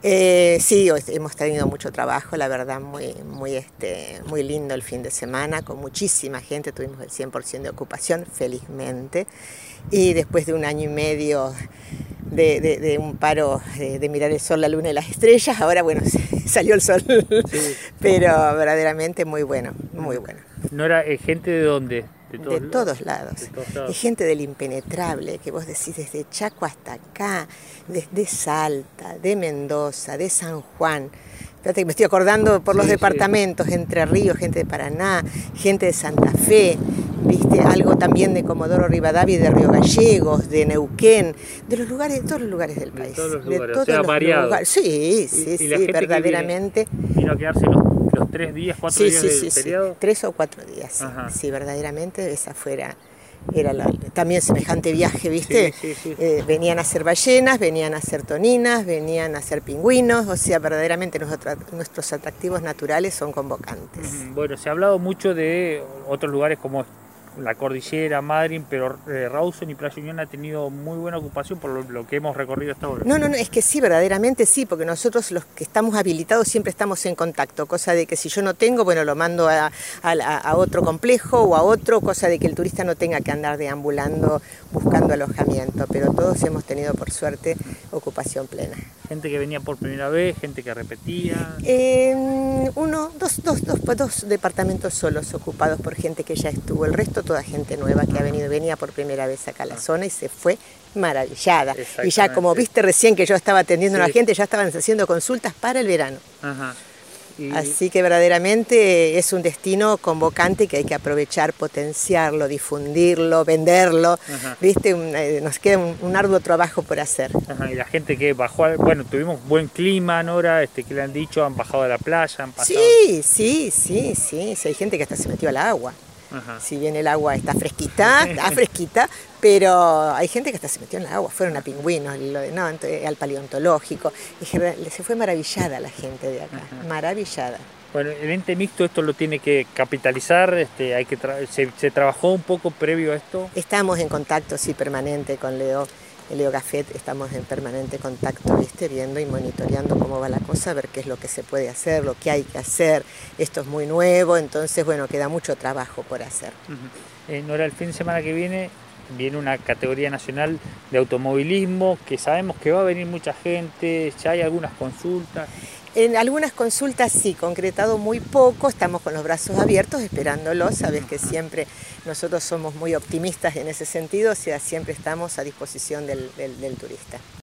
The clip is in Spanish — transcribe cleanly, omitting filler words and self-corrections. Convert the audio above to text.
Sí, hemos tenido mucho trabajo, la verdad, muy lindo el fin de semana, con muchísima gente, tuvimos el 100% de ocupación, felizmente, y después de un año y medio de un paro de mirar el sol, la luna y las estrellas, ahora bueno, salió el sol, Sí. pero verdaderamente muy bueno, muy bueno. ¿No era gente de dónde? De todos lados. De todos lados. Es gente del impenetrable, que vos decís desde Chaco hasta acá, desde Salta, de Mendoza, de San Juan. Fíjate que me estoy acordando por los departamentos, Entre Ríos, gente de Paraná, gente de Santa Fe, viste, algo también de Comodoro Rivadavia y de Río Gallegos, de Neuquén, de los lugares, de todos los lugares del país. De todos los de lugares, todos o sea, los variado. lugares. Sí, verdaderamente. ¿Vino a quedarse los 3 días, 4 días del feriado? Sí, 3 o 4 días, sí, verdaderamente esa era también semejante viaje, ¿viste? Sí. Venían a hacer ballenas, venían a hacer toninas, venían a hacer pingüinos, o sea, verdaderamente nuestros atractivos naturales son convocantes. Bueno, se ha hablado mucho de otros lugares como la cordillera, Madryn, pero Rawson y Playa Unión ha tenido muy buena ocupación por lo que hemos recorrido hasta ahora. No, es que sí, verdaderamente sí, porque nosotros los que estamos habilitados siempre estamos en contacto, cosa de que si yo no tengo, bueno, lo mando a otro complejo o a otro, cosa de que el turista no tenga que andar deambulando buscando alojamiento, pero todos hemos tenido por suerte ocupación plena. Gente que venía por primera vez, gente que repetía. Dos departamentos solos ocupados por gente que ya estuvo, el resto toda gente nueva que venía por primera vez acá a la zona y se fue maravillada. Y ya como viste recién que yo estaba atendiendo a la gente, ya estaban haciendo consultas para el verano. Así que verdaderamente es un destino convocante que hay que aprovechar, potenciarlo, difundirlo, venderlo. ¿Viste? Nos queda un arduo trabajo por hacer. Y la gente que bajó, bueno, tuvimos buen clima, Nora, que le han dicho, han bajado a la playa, han pasado. Sí, hay gente que hasta se metió al agua. Si bien el agua está fresquita, pero hay gente que hasta se metió en el agua, fueron a Pingüinos, al paleontológico, y se fue maravillada la gente de acá, maravillada. Bueno, el ente mixto esto lo tiene que capitalizar, se trabajó un poco previo a esto. Estamos en contacto, sí, permanente con Leo Gaffet, estamos en permanente contacto, ¿viste? Viendo y monitoreando cómo va la cosa, a ver qué es lo que se puede hacer, lo que hay que hacer. Esto es muy nuevo, entonces, bueno, queda mucho trabajo por hacer. Nora, el fin de semana que viene una categoría nacional de automovilismo, que sabemos que va a venir mucha gente, ya hay algunas consultas. En algunas consultas sí, concretado muy poco, estamos con los brazos abiertos esperándolo, sabes que siempre nosotros somos muy optimistas en ese sentido, o sea, siempre estamos a disposición del turista.